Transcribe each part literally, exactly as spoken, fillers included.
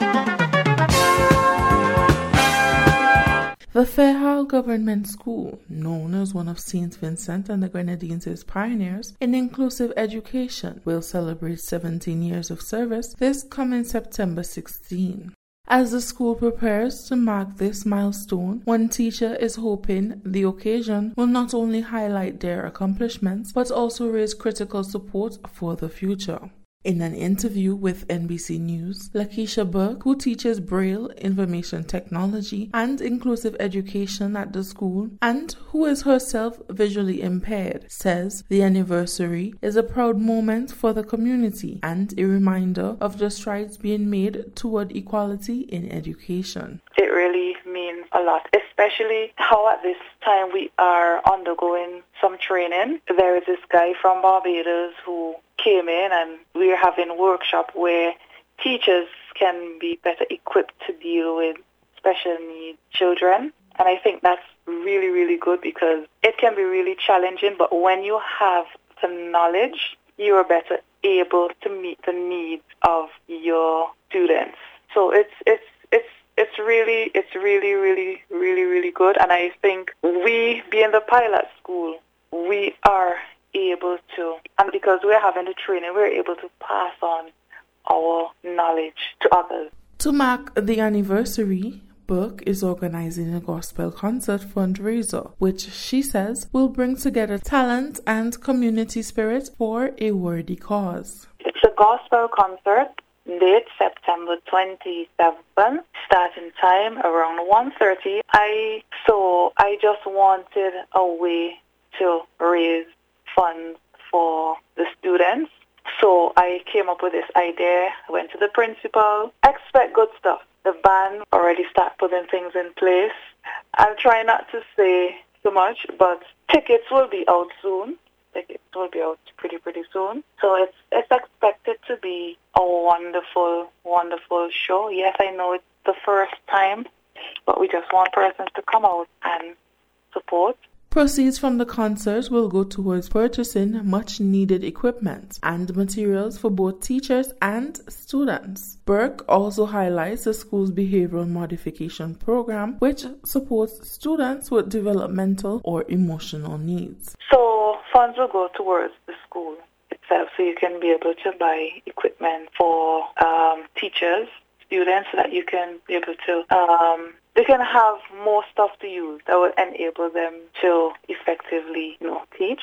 The Fairhall Government School, known as one of Saint Vincent and the Grenadines' pioneers in inclusive education, will celebrate seventeen years of service this coming September sixteenth. As the school prepares to mark this milestone, one teacher is hoping the occasion will not only highlight their accomplishments, but also raise critical support for the future. In an interview with N B C News, Lakeisha Burke, who teaches Braille, Information Technology, and Inclusive Education at the school, and who is herself visually impaired, says the anniversary is a proud moment for the community and a reminder of the strides being made toward equality in education. It really means a lot, especially how at this time we are undergoing some training. There is this guy from Barbados who came in, and we're having a workshop where teachers can be better equipped to deal with special needs children. And I think that's really, really good because it can be really challenging, but when you have the knowledge, you are better able to meet the needs of your students. So it's it's it's it's really it's really, really, really, really good. And I think we, being the pilot school, we are able to, and because we're having the training, we're able to pass on our knowledge to others. To mark the anniversary, Burke is organizing a gospel concert fundraiser, which she says will bring together talent and community spirit for a worthy cause. It's a gospel concert, date September twenty-seventh, starting time around one thirty. I so I just wanted a way to raise funds for the students. So I came up with this idea, went to the principal, expect good stuff. The band already start putting things in place. I'll try not to say too much, but tickets will be out soon. Tickets will be out pretty, pretty soon. So it's it's expected to be a wonderful, wonderful show. Yes, I know it's the first time, but we just want persons to come out and support. Proceeds from the concert will go towards purchasing much-needed equipment and materials for both teachers and students. Burke also highlights the school's behavioral modification program, which supports students with developmental or emotional needs. So funds will go towards the school itself, so you can be able to buy equipment for um, teachers, students, so that you can be able to um, they can have more stuff to use that will enable them to effectively, you know, teach.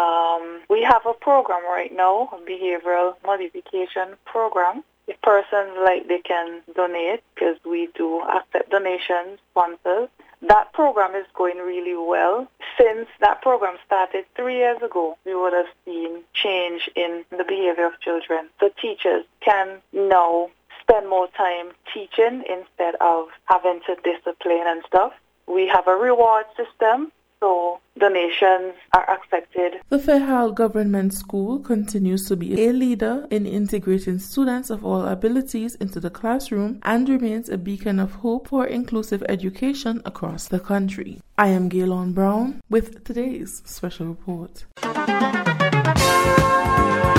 Um, we have a program right now, a behavioral modification program. If persons like, they can donate, because we do accept donations, sponsors. That program is going really well. Since that program started three years ago, we would have seen change in the behavior of children. So teachers can now spend more time teaching instead of having to discipline and stuff. We have a reward system, so donations are accepted. The Fairhall Government School continues to be a leader in integrating students of all abilities into the classroom and remains a beacon of hope for inclusive education across the country. I am Gaylon Brown with today's special report.